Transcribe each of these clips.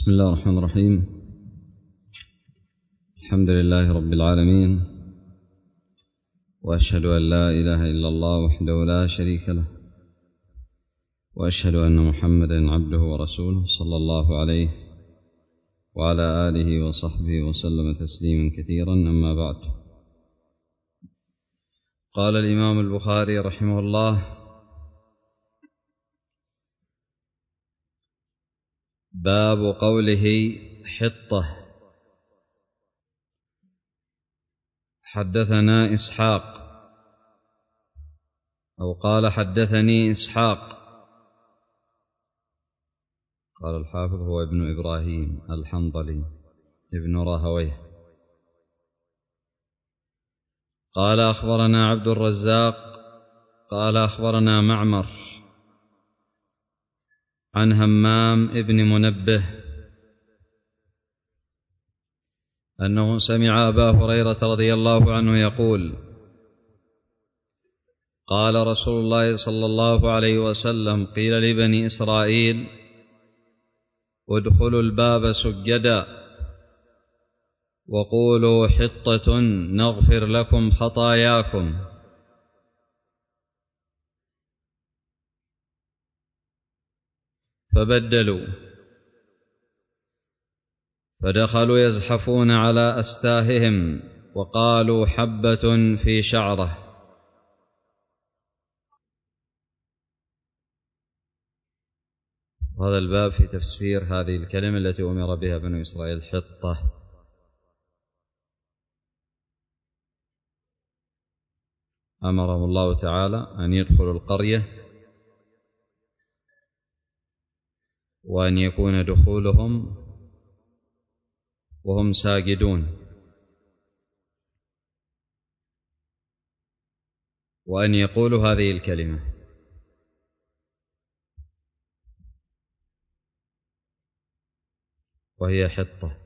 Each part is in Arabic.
بسم الله الرحمن الرحيم. الحمد لله رب العالمين، وأشهد أن لا إله إلا الله وحده لا شريك له، وأشهد أن محمدا عبده ورسوله صلى الله عليه وعلى آله وصحبه وسلم تسليما كثيرا. أما بعد، قال الإمام البخاري رحمه الله: باب قوله حطة. حدثنا إسحاق، أو قال حدثني إسحاق. قال الحافظ: هو ابن إبراهيم الحنظلي ابن راهويه. قال أخبرنا عبد الرزاق قال أخبرنا معمر عن همام ابن منبه أنه سمع أبا هريرة رضي الله عنه يقول: قال رسول الله صلى الله عليه وسلم: قيل لبني إسرائيل: ادخلوا الباب سجدا وقولوا حطة نغفر لكم خطاياكم. فبدلوا فدخلوا يزحفون على أستاههم وقالوا حبة في شعره. هذا الباب في تفسير هذه الكلمة التي أمر بها بنو إسرائيل: حطة. أمرهم الله تعالى أن يدخلوا القرية، وأن يكون دخولهم وهم ساجدون، وأن يقولوا هذه الكلمة، وهي حطة.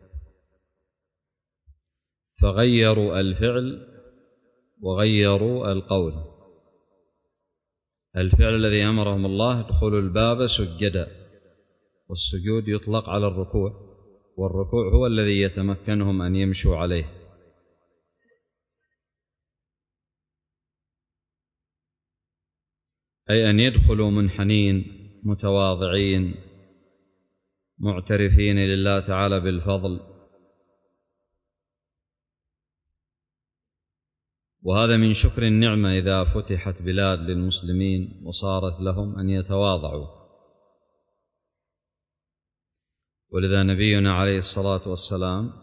فغيروا الفعل وغيروا القول. الفعل الذي أمرهم الله: ادخلوا الباب سجدا، والسجود يطلق على الركوع، والركوع هو الذي يتمكنهم أن يمشوا عليه. أي أن يدخلوا منحنين متواضعين معترفين لله تعالى بالفضل. وهذا من شكر النعمة إذا فتحت بلاد للمسلمين وصارت لهم أن يتواضعوا. ولذا نبينا عليه الصلاة والسلام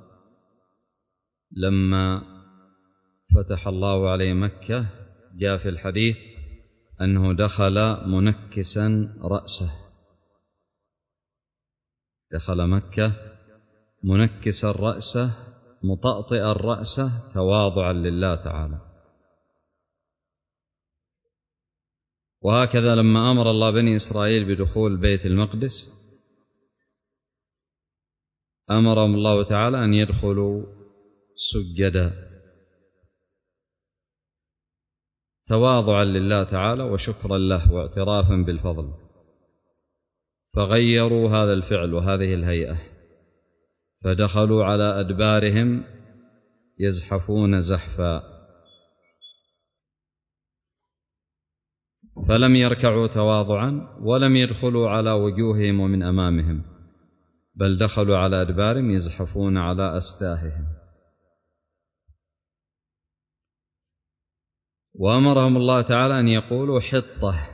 لما فتح الله عليه مكة جاء في الحديث أنه دخل منكسا رأسه، دخل مكة منكسا رأسه مطأطئا رأسه تواضعا لله تعالى. وهكذا لما أمر الله بني إسرائيل بدخول بيت المقدس أمرهم الله تعالى أن يدخلوا سجدا تواضعا لله تعالى وشكرا له واعترافا بالفضل. فغيروا هذا الفعل وهذه الهيئة، فدخلوا على أدبارهم يزحفون زحفا، فلم يركعوا تواضعا ولم يدخلوا على وجوههم ومن أمامهم، بل دخلوا على أدبارهم يزحفون على أستاههم. وأمرهم الله تعالى أن يقولوا حطة.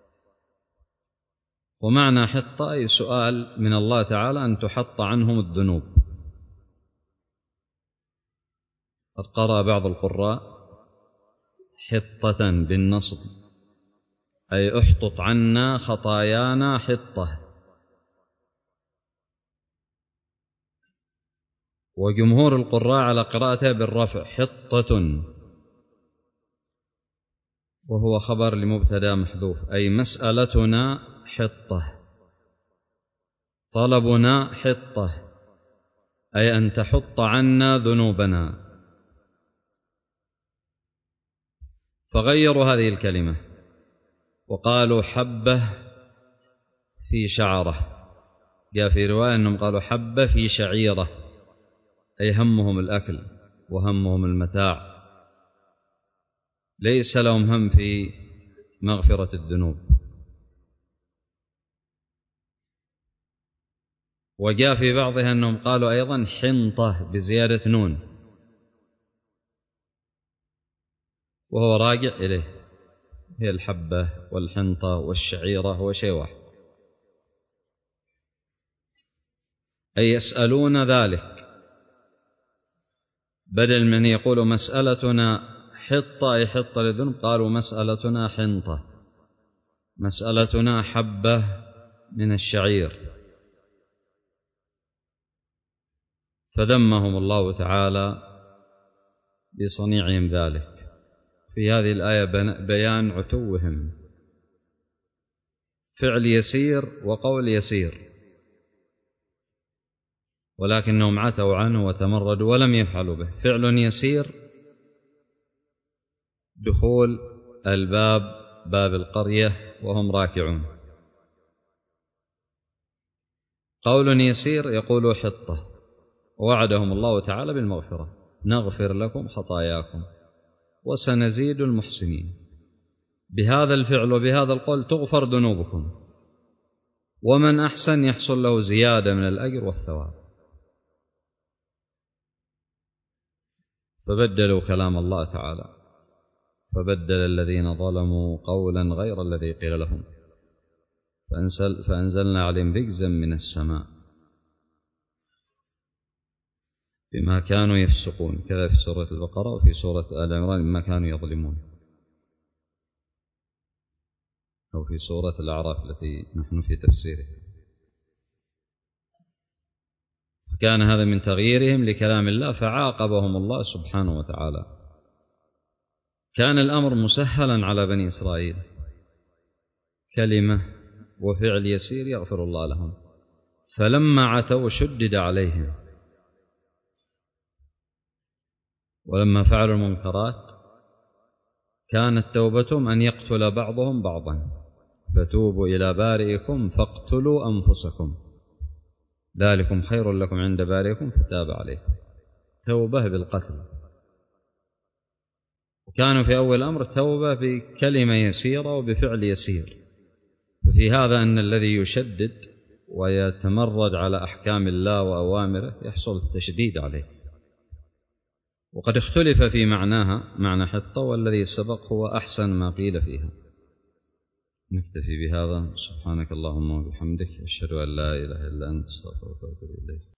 ومعنى حطة أي سؤال من الله تعالى أن تحط عنهم الذنوب. قد قرأ بعض القراء حطة بالنصب، أي احطط عنا خطايانا حطة. وجمهور القراء على قراءته بالرفع: حطة، وهو خبر لمبتدا محذوف، أي مسألتنا حطة، طلبنا حطة، أي أن تحط عنا ذنوبنا. فغيروا هذه الكلمة وقالوا حبة في شعره. جاء في رواية أنهم قالوا حبة في شعيرة، أي همهم الأكل وهمهم المتاع، ليس لهم هم في مغفرة الذنوب. وجاء في بعضها أنهم قالوا أيضا حنطة بزيادة نون، وهو راجع إليه، هي الحبة والحنطة والشعيرة هو شيء واحد، أي يسألون ذلك، بدل من يقولوا مسألتنا حطة أي حطة للذنوب، قالوا مسألتنا حنطة، مسألتنا حبة من الشعير. فذمهم الله تعالى بصنيعهم ذلك. في هذه الآية بيان عتوهم، فعل يسير وقول يسير، ولكنهم عتوا عنه وتمردوا ولم يفعلوا به. فعل يسير دخول الباب، باب القرية وهم راكعون. قول يسير يقول حطة، ووعدهم الله تعالى بالمغفرة: نغفر لكم خطاياكم وسنزيد المحسنين. بهذا الفعل وبهذا القول تغفر ذنوبكم، ومن أحسن يحصل له زيادة من الأجر والثواب. فبدلوا كلام الله تعالى، فبدل الذين ظلموا قولا غير الذي قيل لهم فأنزلنا عليهم رجزا من السماء بما كانوا يفسقون. كذا في سورة البقرة وفي سورة آل عمران بما كانوا يظلمون، أو في سورة الأعراف التي نحن في تفسيرها. فكان هذا من تغييرهم لكلام الله فعاقبهم الله سبحانه وتعالى. كان الأمر مسهلا على بني إسرائيل، كلمة وفعل يسير يغفر الله لهم، فلما عتوا شدد عليهم، ولما فعلوا المنكرات كانت توبتهم أن يقتل بعضهم بعضا، فتوبوا إلى بارئكم فاقتلوا أنفسكم ذلكم خير لكم عند بارئكم فتاب عليكم. توبة بالقتل. وكانوا في أول الأمر توبة بكلمة يسيرة وبفعل يسير. ففي هذا أن الذي يشدد ويتمرد على أحكام الله وأوامره يحصل التشديد عليه. وقد اختلف في معناها، معنى حطة، والذي سبق هو أحسن ما قيل فيها. نكتفي بهذا. سبحانك اللهم وبحمدك، أشهد أن لا إله إلا أنت، أستغفرك وأتوب إليك.